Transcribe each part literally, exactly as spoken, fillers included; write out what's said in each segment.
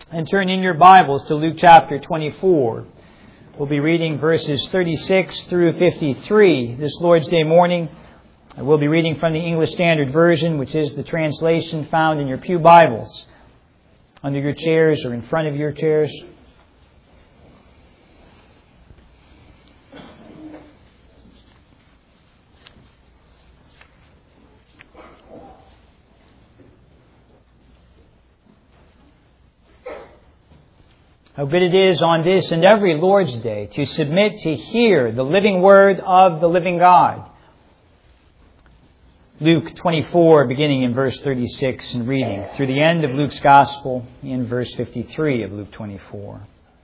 And turn in your Bibles to Luke chapter twenty-four. We'll be reading verses thirty-six through fifty-three this Lord's Day morning. I will be reading from the English Standard Version, which is the translation found in your pew Bibles, under your chairs or in front of your chairs. How good it is on this and every Lord's Day to submit to hear the living word of the living God. Luke twenty-four, beginning in verse thirty-six and reading through the end of Luke's Gospel in verse fifty-three of Luke twenty-four.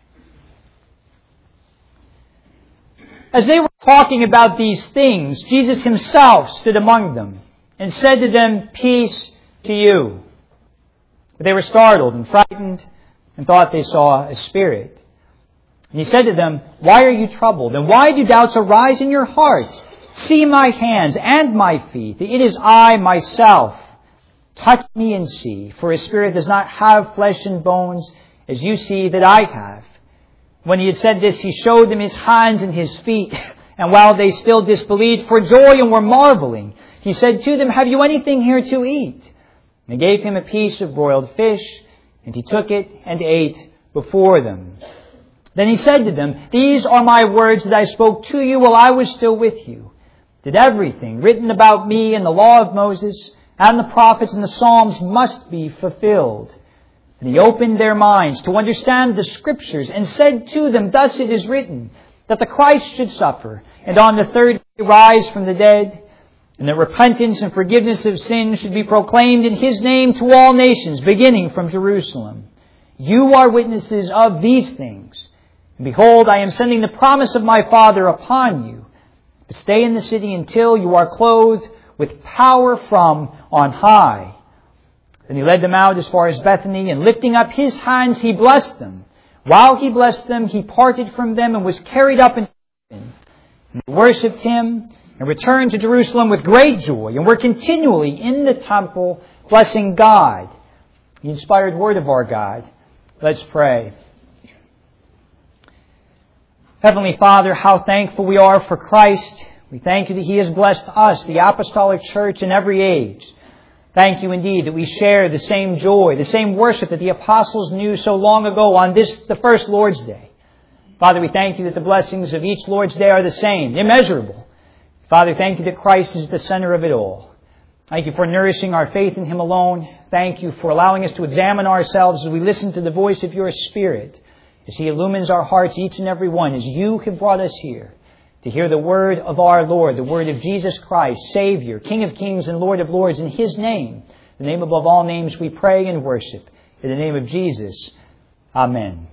As they were talking about these things, Jesus himself stood among them and said to them, "Peace to you." But they were startled and frightened and thought they saw a spirit. And he said to them, "Why are you troubled? And why do doubts arise in your hearts? See my hands and my feet, that it is I myself. Touch me and see, for a spirit does not have flesh and bones, as you see that I have." When he had said this, he showed them his hands and his feet. And while they still disbelieved for joy and were marveling, he said to them, "Have you anything here to eat?" And they gave him a piece of broiled fish, and he took it and ate before them. Then he said to them, "These are my words that I spoke to you while I was still with you, that everything written about me in the law of Moses and the prophets and the Psalms must be fulfilled." And he opened their minds to understand the Scriptures and said to them, "Thus it is written, that the Christ should suffer, and on the third day rise from the dead, and that repentance and forgiveness of sins should be proclaimed in His name to all nations, beginning from Jerusalem. You are witnesses of these things. And behold, I am sending the promise of my Father upon you. But stay in the city until you are clothed with power from on high." Then he led them out as far as Bethany, and lifting up his hands, he blessed them. While he blessed them, he parted from them and was carried up into heaven. And they worshipped him and returned to Jerusalem with great joy, and were continually in the temple, blessing God. The inspired word of our God. Let's pray. Heavenly Father, how thankful we are for Christ. We thank you that He has blessed us, the Apostolic Church, in every age. Thank you indeed that we share the same joy, the same worship that the apostles knew so long ago on this, the first Lord's Day. Father, we thank you that the blessings of each Lord's Day are the same, immeasurable. Father, thank you that Christ is the center of it all. Thank you for nourishing our faith in Him alone. Thank you for allowing us to examine ourselves as we listen to the voice of your Spirit, as He illumines our hearts, each and every one, as you have brought us here to hear the word of our Lord, the word of Jesus Christ, Savior, King of kings and Lord of lords. In His name, the name above all names, we pray and worship. In the name of Jesus, amen.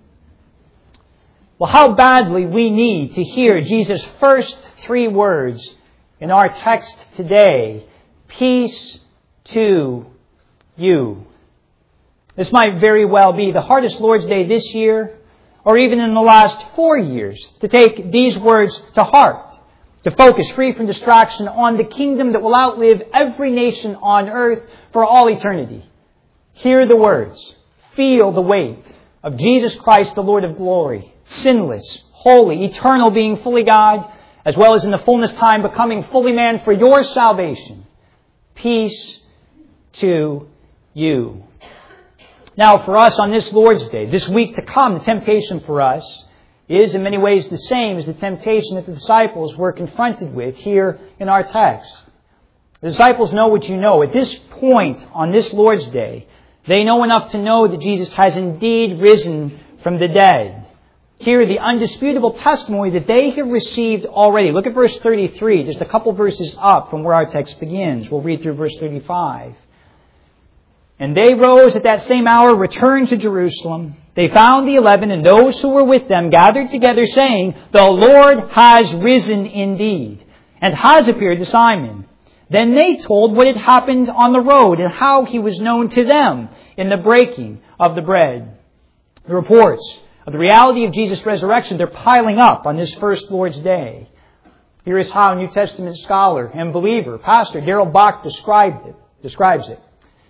Well, how badly we need to hear Jesus' first three words in our text today. Peace to you. This might very well be the hardest Lord's Day this year, or even in the last four years, to take these words to heart, to focus free from distraction on the kingdom that will outlive every nation on earth for all eternity. Hear the words. Feel the weight of Jesus Christ, the Lord of glory, sinless, holy, eternal, being fully God, as well as in the fullness time becoming fully man for your salvation. Peace to you. Now, for us on this Lord's Day, this week to come, the temptation for us is in many ways the same as the temptation that the disciples were confronted with here in our text. The disciples know what you know. At this point on this Lord's Day, they know enough to know that Jesus has indeed risen from the dead. Hear the undisputable testimony that they have received already. Look at verse thirty-three, just a couple verses up from where our text begins. We'll read through verse thirty-five. "And they rose at that same hour, returned to Jerusalem. They found the eleven and those who were with them gathered together, saying, 'The Lord has risen indeed, and has appeared to Simon.' Then they told what had happened on the road and how He was known to them in the breaking of the bread." The reports of the reality of Jesus' resurrection, they're piling up on this first Lord's Day. Here is how New Testament scholar and believer, Pastor Darrell Bach described it, describes it.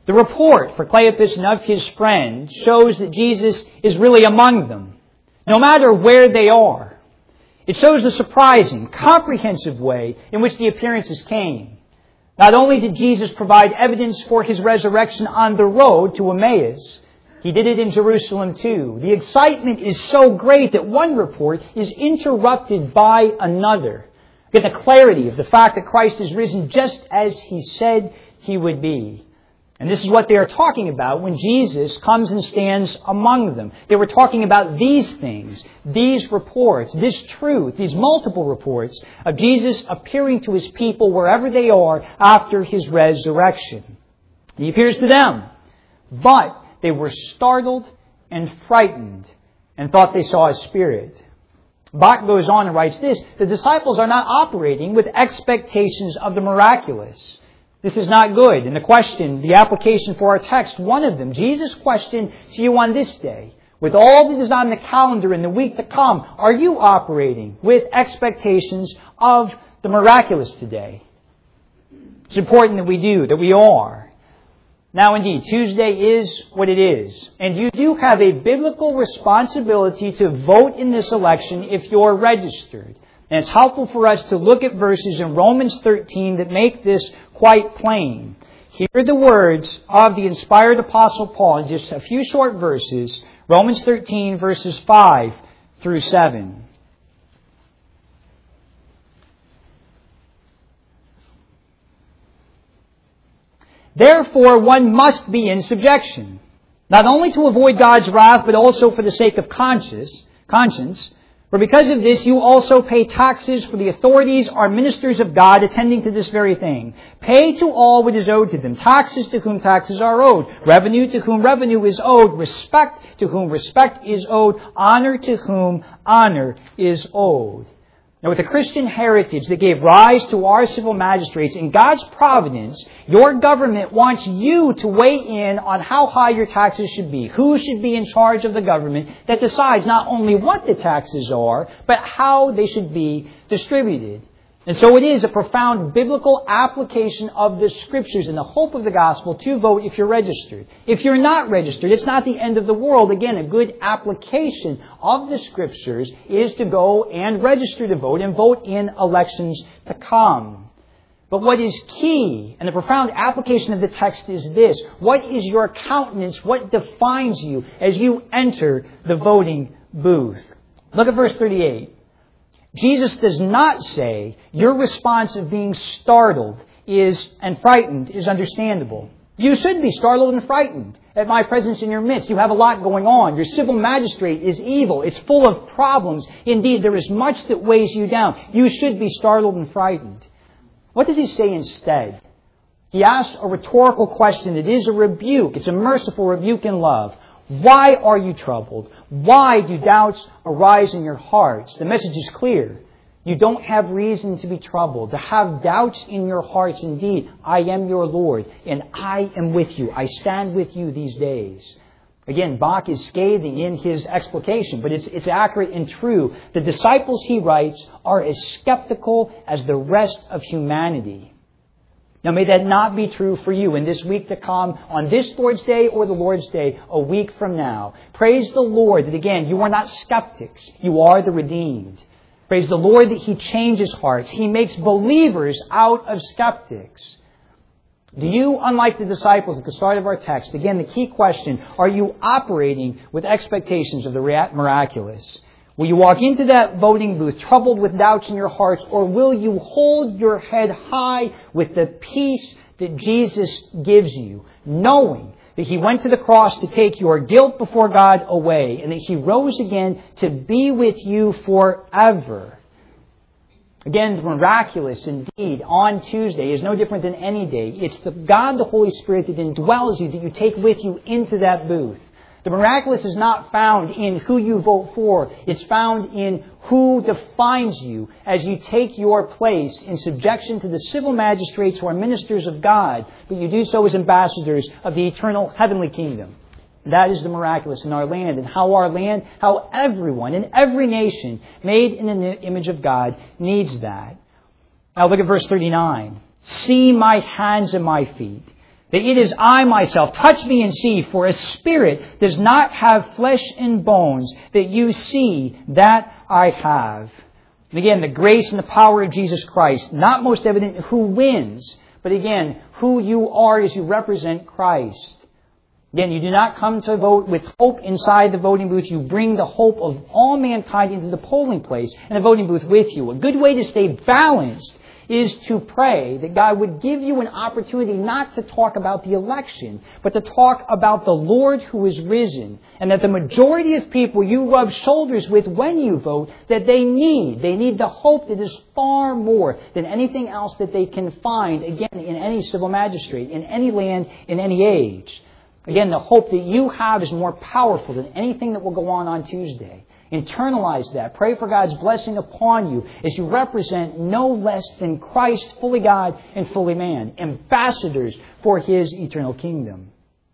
The report for Cleopas and of his friend shows that Jesus is really among them, no matter where they are. It shows the surprising, comprehensive way in which the appearances came. Not only did Jesus provide evidence for his resurrection on the road to Emmaus, he did it in Jerusalem too. The excitement is so great that one report is interrupted by another. Get the clarity of the fact that Christ is risen just as he said he would be. And this is what they are talking about when Jesus comes and stands among them. They were talking about these things, these reports, this truth, these multiple reports of Jesus appearing to his people wherever they are after his resurrection. He appears to them, but they were startled and frightened and thought they saw a spirit. Bach goes on and writes this: the disciples are not operating with expectations of the miraculous. This is not good. And the question, the application for our text, one of them, Jesus' question to you on this day, with all that is on the calendar in the week to come, are you operating with expectations of the miraculous today? It's important that we do, that we are. Now indeed, Tuesday is what it is. And you do have a biblical responsibility to vote in this election if you're registered. And it's helpful for us to look at verses in Romans thirteen that make this quite plain. Here are the words of the inspired Apostle Paul in just a few short verses. Romans thirteen, verses five through seven. Therefore, one must be in subjection, not only to avoid God's wrath, but also for the sake of conscience. conscience. For because of this, you also pay taxes, for the authorities are ministers of God, attending to this very thing. Pay to all what is owed to them. Taxes to whom taxes are owed. Revenue to whom revenue is owed. Respect to whom respect is owed. Honor to whom honor is owed. Now, with the Christian heritage that gave rise to our civil magistrates, in God's providence, your government wants you to weigh in on how high your taxes should be. Who should be in charge of the government that decides not only what the taxes are, but how they should be distributed. And so it is a profound biblical application of the Scriptures and the hope of the gospel to vote if you're registered. If you're not registered, it's not the end of the world. Again, a good application of the Scriptures is to go and register to vote and vote in elections to come. But what is key, and the profound application of the text is this: what is your countenance? What defines you as you enter the voting booth? Look at verse thirty-eight. Jesus does not say your response of being startled is and frightened is understandable. You should be startled and frightened at my presence in your midst. You have a lot going on. Your civil magistrate is evil. It's full of problems. Indeed, there is much that weighs you down. You should be startled and frightened. What does he say instead? He asks a rhetorical question. It is a rebuke. It's a merciful rebuke in love. Why are you troubled? Why do doubts arise in your hearts? The message is clear. You don't have reason to be troubled, to have doubts in your hearts. Indeed, I am your Lord, and I am with you. I stand with you these days. Again, Bach is scathing in his explication, but it's, it's accurate and true. The disciples, he writes, are as skeptical as the rest of humanity. Now, may that not be true for you in this week to come, on this Lord's Day or the Lord's Day a week from now. Praise the Lord that, again, you are not skeptics. You are the redeemed. Praise the Lord that He changes hearts. He makes believers out of skeptics. Do you, unlike the disciples at the start of our text, again, the key question, are you operating with expectations of the miraculous? Will you walk into that voting booth troubled with doubts in your hearts, or will you hold your head high with the peace that Jesus gives you, knowing that He went to the cross to take your guilt before God away, and that He rose again to be with you forever? Again, the miraculous indeed on Tuesday is no different than any day. It's the God, the Holy Spirit, that indwells you, that you take with you into that booth. The miraculous is not found in who you vote for. It's found in who defines you as you take your place in subjection to the civil magistrates who are ministers of God, but you do so as ambassadors of the eternal heavenly kingdom. That is the miraculous in our land, and how our land, how everyone in every nation made in the image of God needs that. Now look at verse thirty-nine. See my hands and my feet, That it is I myself. Touch me and see, for a spirit does not have flesh and bones, that you see that I have. And again, the grace and the power of Jesus Christ, not most evident who wins, but again, who you are as you represent Christ. Again, you do not come to vote with hope inside the voting booth. You bring the hope of all mankind into the polling place and the voting booth with you. A good way to stay balanced is to pray that God would give you an opportunity not to talk about the election, but to talk about the Lord who is risen, and that the majority of people you rub shoulders with when you vote, that they need. They need the hope that is far more than anything else that they can find, again, in any civil magistrate, in any land, in any age. Again, the hope that you have is more powerful than anything that will go on on Tuesday. Internalize that. Pray for God's blessing upon you as you represent no less than Christ, fully God and fully man, ambassadors for His eternal kingdom.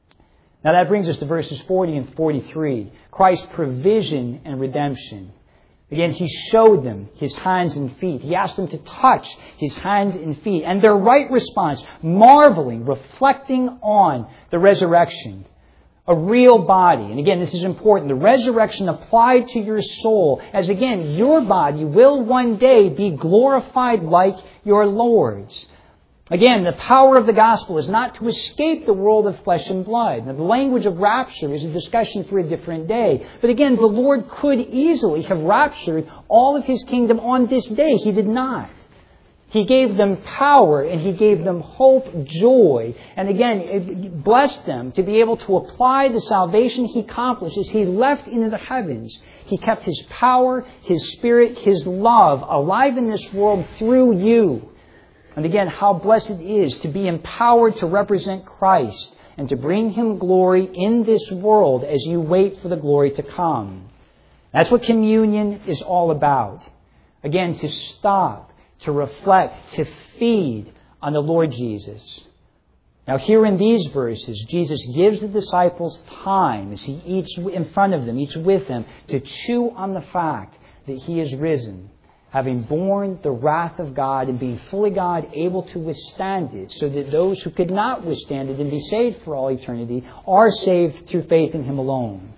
Now that brings us to verses forty and forty-three. Christ's provision and redemption. Again, He showed them His hands and feet. He asked them to touch His hands and feet. And their right response, marveling, reflecting on the resurrection. A real body. And again, this is important. The resurrection applied to your soul, as again, your body will one day be glorified like your Lord's. Again, the power of the gospel is not to escape the world of flesh and blood. Now, the language of rapture is a discussion for a different day. But again, the Lord could easily have raptured all of His kingdom on this day. He did not. He gave them power, and He gave them hope, joy, and again, it blessed them to be able to apply the salvation He accomplished as He left into the heavens. He kept His power, His Spirit, His love alive in this world through you. And again, how blessed it is to be empowered to represent Christ and to bring Him glory in this world as you wait for the glory to come. That's what communion is all about. Again, to stop, to reflect, to feed on the Lord Jesus. Now here in these verses, Jesus gives the disciples time as He eats in front of them, eats with them, to chew on the fact that He is risen, having borne the wrath of God and being fully God, able to withstand it, so that those who could not withstand it and be saved for all eternity are saved through faith in Him alone.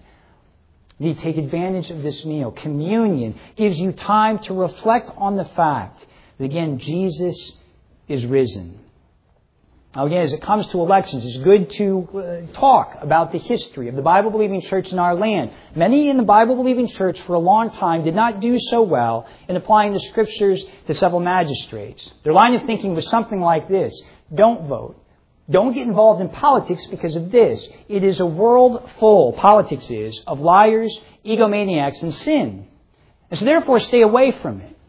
You take advantage of this meal. Communion gives you time to reflect on the fact that, again, Jesus is risen. Now, again, as it comes to elections, it's good to uh, talk about the history of the Bible-believing church in our land. Many in the Bible-believing church for a long time did not do so well in applying the Scriptures to civil magistrates. Their line of thinking was something like this: don't vote. Don't get involved in politics because of this. It is a world full, politics is, of liars, egomaniacs, and sin. And so therefore, stay away from it.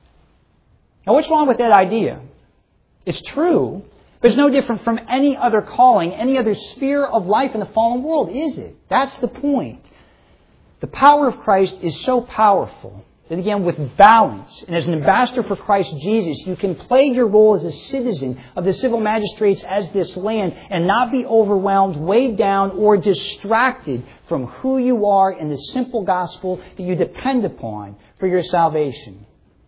Now, what's wrong with that idea? It's true, but it's no different from any other calling, any other sphere of life in the fallen world, is it? That's the point. The power of Christ is so powerful that, again, with balance, and as an ambassador for Christ Jesus, you can play your role as a citizen of the civil magistrates as this land and not be overwhelmed, weighed down, or distracted from who you are in the simple gospel that you depend upon for your salvation.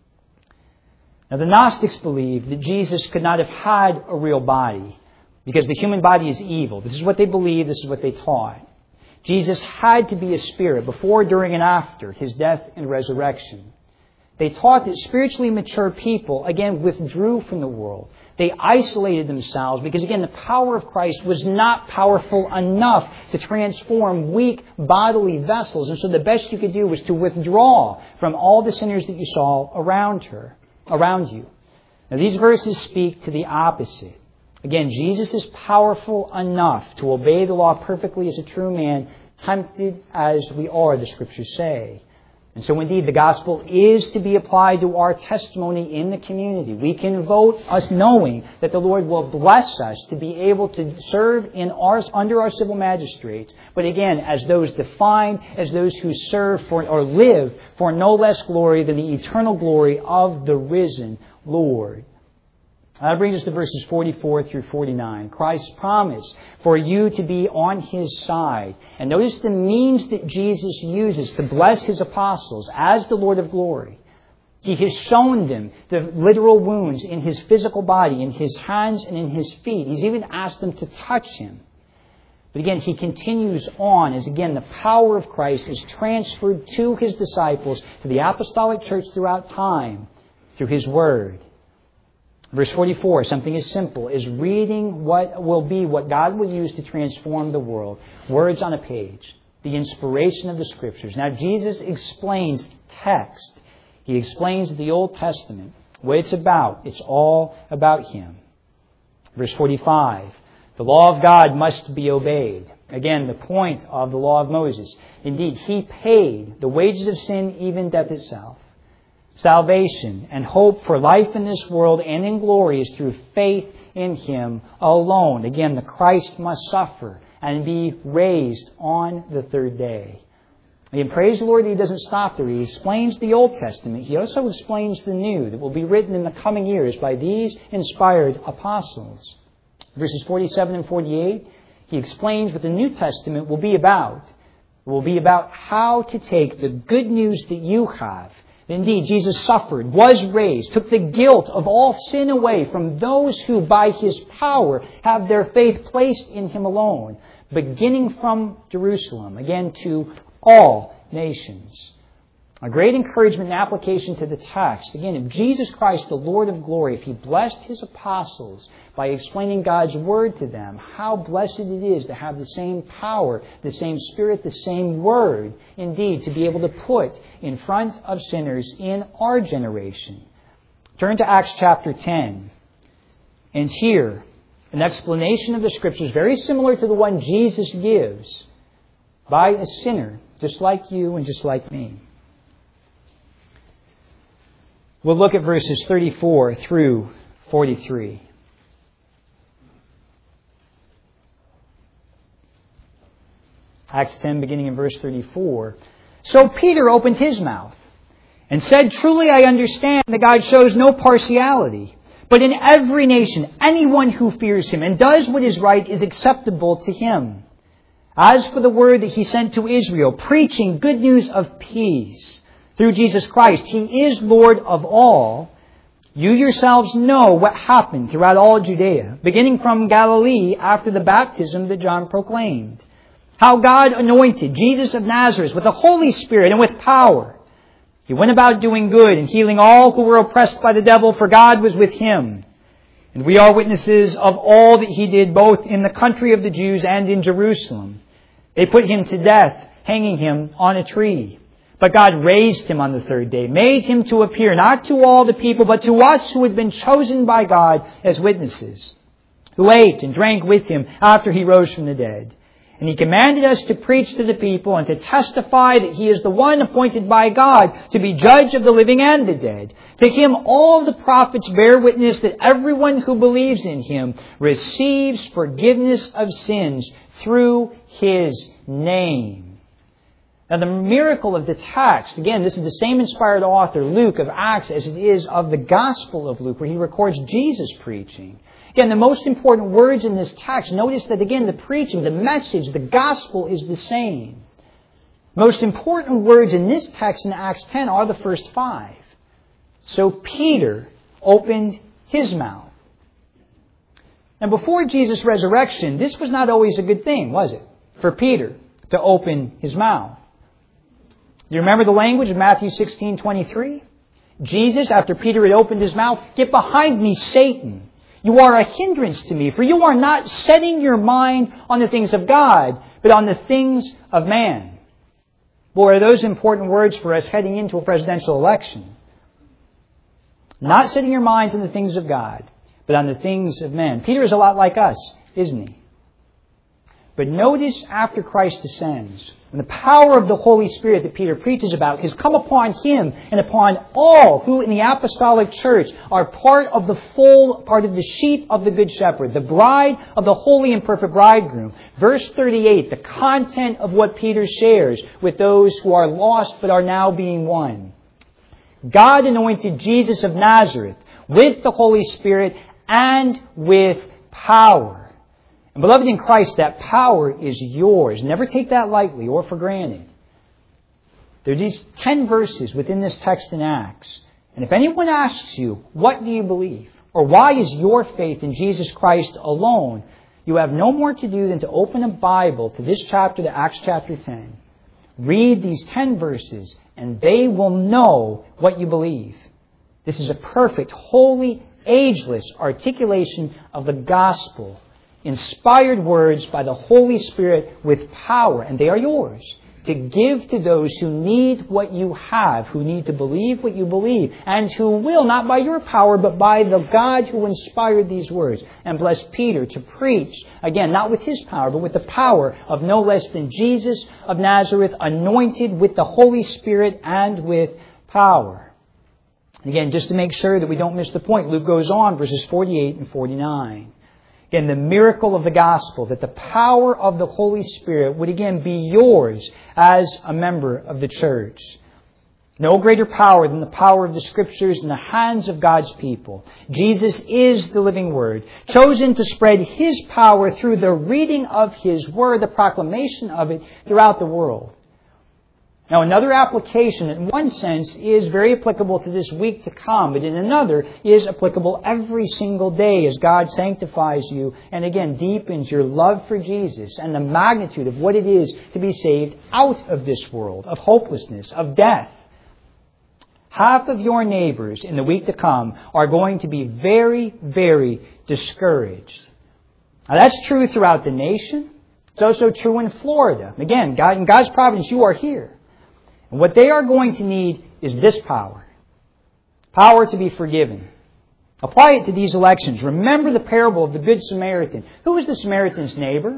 Now, the Gnostics believed that Jesus could not have had a real body because the human body is evil. This is what they believed. This is what they taught. Jesus had to be a spirit before, during, and after His death and resurrection. They taught that spiritually mature people, again, withdrew from the world. They isolated themselves because, again, the power of Christ was not powerful enough to transform weak bodily vessels. And so the best you could do was to withdraw from all the sinners that you saw around her. around you. Now, these verses speak to the opposite. Again, Jesus is powerful enough to obey the law perfectly as a true man, tempted as we are, the Scriptures say. And so indeed, the gospel is to be applied to our testimony in the community. We can vote us knowing that the Lord will bless us to be able to serve in our, under our civil magistrates. But again, as those defined, as those who serve for or live for no less glory than the eternal glory of the risen Lord. That brings us to verses forty-four through forty-nine. Christ's promise for you to be on His side. And notice the means that Jesus uses to bless His apostles as the Lord of glory. He has shown them the literal wounds in His physical body, in His hands and in His feet. He's even asked them to touch Him. But again, He continues on as, again, the power of Christ is transferred to His disciples, to the apostolic church throughout time, through His Word. Verse forty-four, something as simple as reading what will be what God will use to transform the world. Words on a page. The inspiration of the Scriptures. Now, Jesus explains text. He explains the Old Testament. What it's about. It's all about Him. Verse forty-five. The law of God must be obeyed. Again, the point of the law of Moses. Indeed, He paid the wages of sin, even death itself. Salvation and hope for life in this world and in glory is through faith in Him alone. Again, the Christ must suffer and be raised on the third day. And praise the Lord that He doesn't stop there. He explains the Old Testament. He also explains the New that will be written in the coming years by these inspired apostles. Verses forty-seven and forty-eight, He explains what the New Testament will be about. It will be about how to take the good news that you have. Indeed, Jesus suffered, was raised, took the guilt of all sin away from those who by His power have their faith placed in Him alone, beginning from Jerusalem, again to all nations. A great encouragement and application to the text. Again, if Jesus Christ, the Lord of glory, if He blessed His apostles by explaining God's Word to them, how blessed it is to have the same power, the same Spirit, the same Word, indeed, to be able to put in front of sinners in our generation. Turn to Acts chapter ten. And here, an explanation of the Scriptures very similar to the one Jesus gives by a sinner, just like you and just like me. We'll look at verses thirty-four through forty-three. Acts ten, beginning in verse thirty-four. So Peter opened his mouth and said, "Truly I understand that God shows no partiality, but in every nation anyone who fears Him and does what is right is acceptable to Him. As for the word that He sent to Israel, preaching good news of peace through Jesus Christ, He is Lord of all. You yourselves know what happened throughout all Judea, beginning from Galilee after the baptism that John proclaimed. How God anointed Jesus of Nazareth with the Holy Spirit and with power. He went about doing good and healing all who were oppressed by the devil, for God was with Him. And we are witnesses of all that He did both in the country of the Jews and in Jerusalem. They put Him to death, hanging Him on a tree. But God raised Him on the third day, made Him to appear not to all the people, but to us who had been chosen by God as witnesses, who ate and drank with Him after He rose from the dead. And He commanded us to preach to the people and to testify that He is the one appointed by God to be judge of the living and the dead. To Him all the prophets bear witness that everyone who believes in Him receives forgiveness of sins through His name." Now the miracle of the text, again, this is the same inspired author, Luke, of Acts, as it is of the Gospel of Luke, where he records Jesus preaching. Again, the most important words in this text, notice that again, the preaching, the message, the gospel is the same. Most important words in this text in Acts ten are the first five. So Peter opened his mouth. Now before Jesus' resurrection, this was not always a good thing, was it? For Peter to open his mouth. Do you remember the language of Matthew sixteen twenty-three? Jesus, after Peter had opened his mouth, "Get behind me, Satan. You are a hindrance to me, for you are not setting your mind on the things of God, but on the things of man." Boy, are those important words for us heading into a presidential election. Not setting your minds on the things of God, but on the things of men. Peter is a lot like us, isn't he? But notice after Christ ascends, when the power of the Holy Spirit that Peter preaches about has come upon him and upon all who in the apostolic church are part of the fold, part of the sheep of the Good Shepherd, the bride of the holy and perfect bridegroom. Verse thirty-eight, the content of what Peter shares with those who are lost but are now being won. God anointed Jesus of Nazareth with the Holy Spirit and with power. And beloved in Christ, that power is yours. Never take that lightly or for granted. There are these ten verses within this text in Acts. And if anyone asks you, what do you believe? Or why is your faith in Jesus Christ alone? You have no more to do than to open a Bible to this chapter, to Acts chapter ten. Read these ten verses, and they will know what you believe. This is a perfect, holy, ageless articulation of the gospel. Inspired words by the Holy Spirit with power, and they are yours, to give to those who need what you have, who need to believe what you believe, and who will, not by your power, but by the God who inspired these words. And bless Peter to preach, again, not with his power, but with the power of no less than Jesus of Nazareth, anointed with the Holy Spirit and with power. Again, just to make sure that we don't miss the point, Luke goes on, verses forty-eight and forty-nine. Again, the miracle of the gospel, that the power of the Holy Spirit would again be yours as a member of the church. No greater power than the power of the Scriptures in the hands of God's people. Jesus is the living Word, chosen to spread His power through the reading of His Word, the proclamation of it throughout the world. Now, another application, in one sense, is very applicable to this week to come, but in another is applicable every single day as God sanctifies you and, again, deepens your love for Jesus and the magnitude of what it is to be saved out of this world, of hopelessness, of death. Half of your neighbors in the week to come are going to be very, very discouraged. Now, that's true throughout the nation. It's also true in Florida. Again, God, in God's providence, you are here. And what they are going to need is this power. Power to be forgiven. Apply it to these elections. Remember the parable of the Good Samaritan. Who was the Samaritan's neighbor?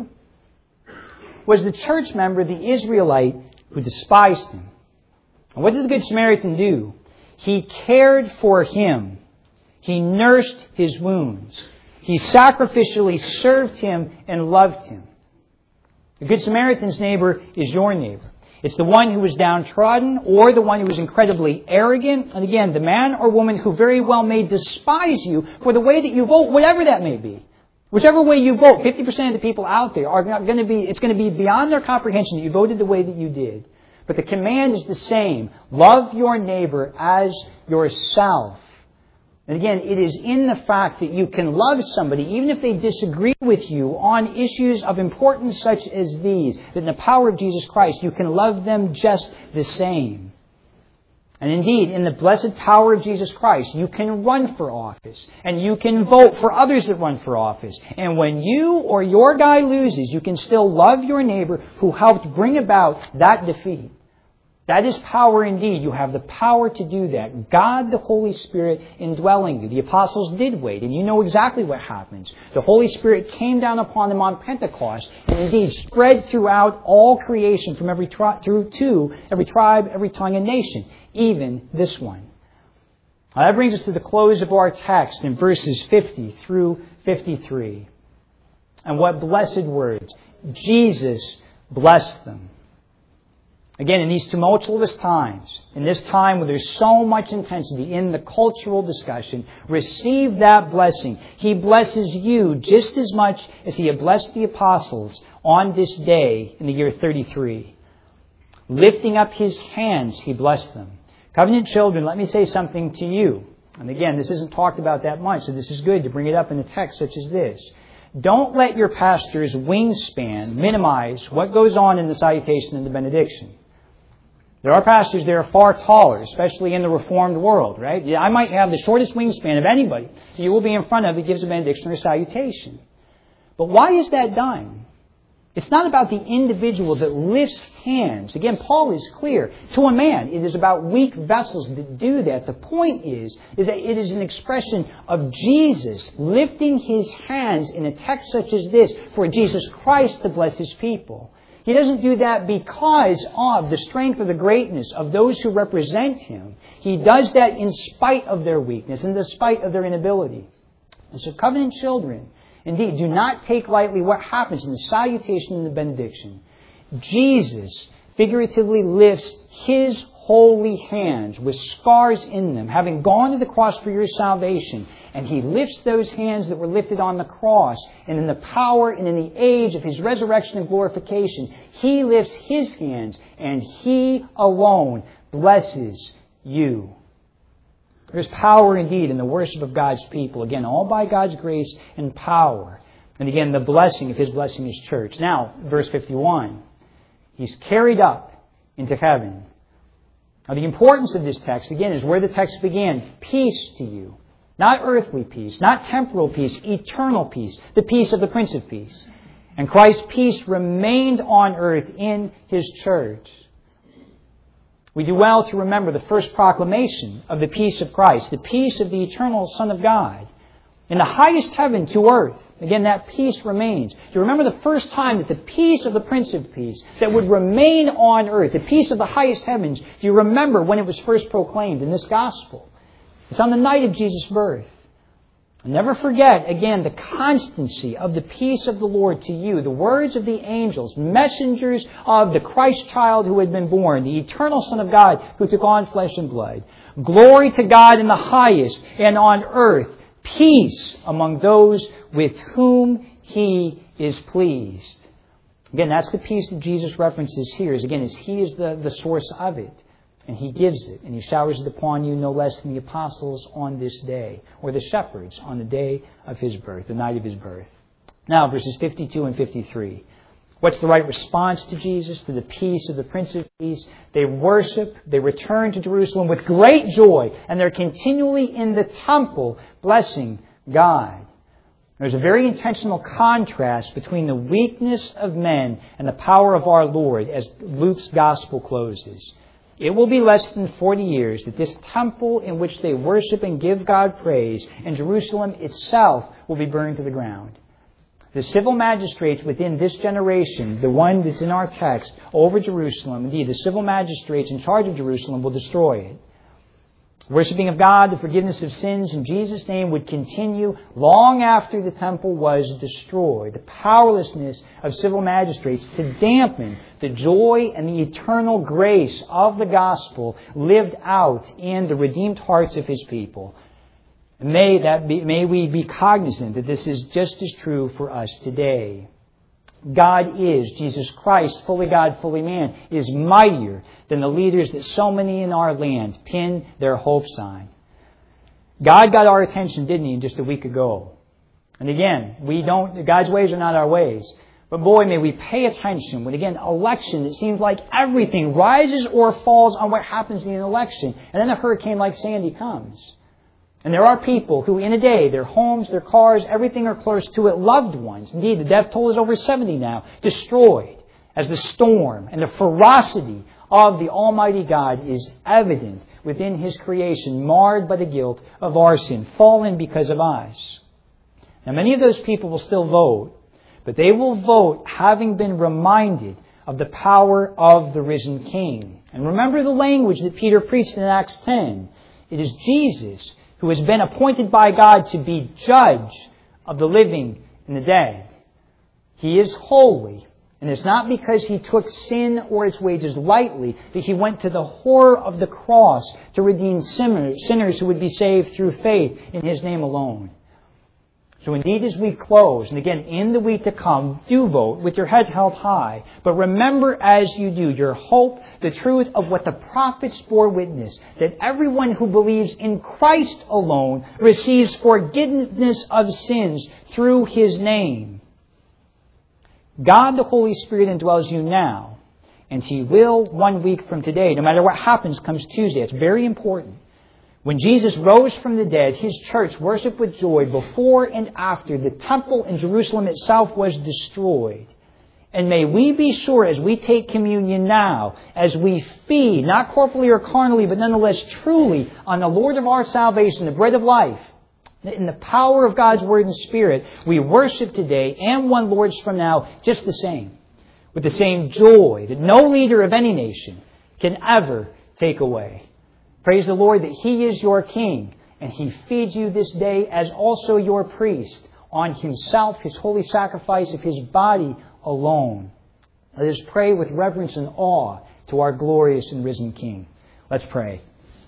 Was the church member, the Israelite, who despised him. And what did the Good Samaritan do? He cared for him. He nursed his wounds. He sacrificially served him and loved him. The Good Samaritan's neighbor is your neighbor. It's the one who was downtrodden or the one who was incredibly arrogant. And again, the man or woman who very well may despise you for the way that you vote, whatever that may be. Whichever way you vote, fifty percent of the people out there are not going to be, it's going to be beyond their comprehension that you voted the way that you did. But the command is the same. Love your neighbor as yourself. And again, it is in the fact that you can love somebody, even if they disagree with you on issues of importance such as these, that in the power of Jesus Christ, you can love them just the same. And indeed, in the blessed power of Jesus Christ, you can run for office, and you can vote for others that run for office. And when you or your guy loses, you can still love your neighbor who helped bring about that defeat. That is power indeed. You have the power to do that. God, the Holy Spirit, indwelling you. The apostles did wait, and you know exactly what happens. The Holy Spirit came down upon them on Pentecost, and indeed spread throughout all creation from every tri- through to every tribe, every tongue, and nation, even this one. Now that brings us to the close of our text in verses fifty through fifty-three. And what blessed words! Jesus blessed them. Again, in these tumultuous times, in this time where there's so much intensity in the cultural discussion, receive that blessing. He blesses you just as much as He had blessed the apostles on this day in the year thirty-three. Lifting up His hands, He blessed them. Covenant children, let me say something to you. And again, this isn't talked about that much, so this is good to bring it up in a text such as this. Don't let your pastor's wingspan minimize what goes on in the salutation and the benediction. There are pastors that are far taller, especially in the Reformed world, right? Yeah, I might have the shortest wingspan of anybody you will be in front of that gives a benediction or a salutation. But why is that done? It's not about the individual that lifts hands. Again, Paul is clear. To a man, it is about weak vessels that do that. The point is, is that it is an expression of Jesus lifting His hands in a text such as this for Jesus Christ to bless His people. He doesn't do that because of the strength or the greatness of those who represent Him. He does that in spite of their weakness and in spite of their inability. And so, covenant children, indeed, do not take lightly what happens in the salutation and the benediction. Jesus figuratively lifts His holy hands with scars in them, having gone to the cross for your salvation. And He lifts those hands that were lifted on the cross. And in the power and in the age of His resurrection and glorification, He lifts His hands and He alone blesses you. There's power indeed in the worship of God's people. Again, all by God's grace and power. And again, the blessing of His blessing His church. Now, verse fifty-one. He's carried up into heaven. Now, the importance of this text, again, is where the text began. Peace to you. Not earthly peace, not temporal peace, eternal peace. The peace of the Prince of Peace. And Christ's peace remained on earth in His church. We do well to remember the first proclamation of the peace of Christ, the peace of the eternal Son of God. In the highest heaven to earth, again, that peace remains. Do you remember the first time that the peace of the Prince of Peace that would remain on earth, the peace of the highest heavens, do you remember when it was first proclaimed in this gospel? It's on the night of Jesus' birth. And never forget, again, the constancy of the peace of the Lord to you, the words of the angels, messengers of the Christ child who had been born, the eternal Son of God who took on flesh and blood. Glory to God in the highest, and on earth, peace among those with whom He is pleased. Again, that's the peace that Jesus references here. Is again, is He is the, the source of it. And He gives it, and He showers it upon you no less than the apostles on this day, or the shepherds on the day of His birth, the night of His birth. Now, verses fifty-two and fifty-three. What's the right response to Jesus, to the peace of the Prince of Peace? They worship, they return to Jerusalem with great joy, and they're continually in the temple blessing God. There's a very intentional contrast between the weakness of men and the power of our Lord as Luke's gospel closes. It will be less than forty years that this temple in which they worship and give God praise and Jerusalem itself will be burned to the ground. The civil magistrates within this generation, the one that's in our text, over Jerusalem, indeed, the civil magistrates in charge of Jerusalem will destroy it. Worshipping of God, the forgiveness of sins in Jesus' name would continue long after the temple was destroyed. The powerlessness of civil magistrates to dampen the joy and the eternal grace of the gospel lived out in the redeemed hearts of His people. May that be, may we be cognizant that this is just as true for us today. God is, Jesus Christ, fully God, fully man, is mightier than the leaders that so many in our land pin their hopes on. God got our attention, didn't He, just a week ago? And again, we don't, God's ways are not our ways. But boy, may we pay attention when, again, election, it seems like everything rises or falls on what happens in an election. And then a hurricane like Sandy comes. And there are people who in a day, their homes, their cars, everything are close to it, loved ones. Indeed, the death toll is over seventy now, destroyed as the storm and the ferocity of the Almighty God is evident within His creation, marred by the guilt of our sin, fallen because of us. Now, many of those people will still vote, but they will vote having been reminded of the power of the risen King. And remember the language that Peter preached in Acts ten. It is Jesus who has been appointed by God to be judge of the living and the dead. He is holy, and it's not because He took sin or its wages lightly that He went to the horror of the cross to redeem sinners, sinners who would be saved through faith in His name alone. So indeed, as we close, and again, in the week to come, do vote with your head held high. But remember as you do your hope, the truth of what the prophets bore witness, that everyone who believes in Christ alone receives forgiveness of sins through His name. God the Holy Spirit indwells you now, and He will one week from today. No matter what happens comes Tuesday. It's very important. When Jesus rose from the dead, His church worshiped with joy before and after the temple in Jerusalem itself was destroyed. And may we be sure as we take communion now, as we feed, not corporally or carnally, but nonetheless truly on the Lord of our salvation, the bread of life, in the power of God's Word and Spirit, we worship today and one Lord's from now just the same, with the same joy that no leader of any nation can ever take away. Praise the Lord that He is your King, and He feeds you this day as also your priest on Himself, His holy sacrifice of His body alone. Let us pray with reverence and awe to our glorious and risen King. Let's pray.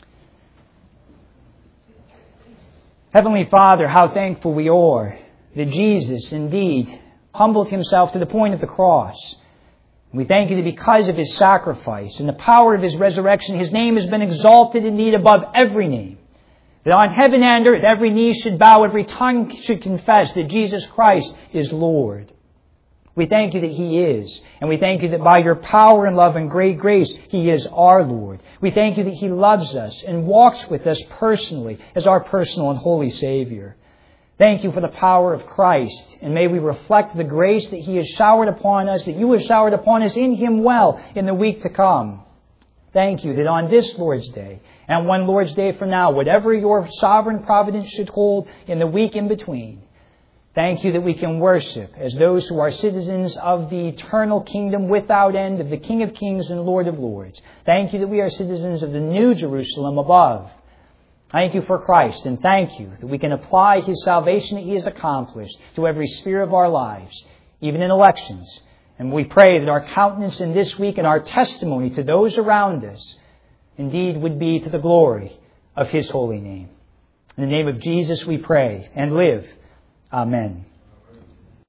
Heavenly Father, how thankful we are that Jesus indeed humbled Himself to the point of the cross. We thank You that because of His sacrifice and the power of His resurrection, His name has been exalted indeed above every name. That on heaven and earth every knee should bow, every tongue should confess that Jesus Christ is Lord. We thank you that He is. And we thank you that by your power and love and great grace, He is our Lord. We thank you that He loves us and walks with us personally as our personal and holy Savior. Thank you for the power of Christ. And may we reflect the grace that He has showered upon us, that you have showered upon us in Him well in the week to come. Thank you that on this Lord's Day, and one Lord's Day from now, whatever your sovereign providence should hold in the week in between, thank you that we can worship as those who are citizens of the eternal kingdom without end of the King of Kings and Lord of Lords. Thank you that we are citizens of the New Jerusalem above. Thank you for Christ, and thank you that we can apply His salvation that He has accomplished to every sphere of our lives, even in elections. And we pray that our countenance in this week and our testimony to those around us indeed would be to the glory of His holy name. In the name of Jesus we pray and live. Amen.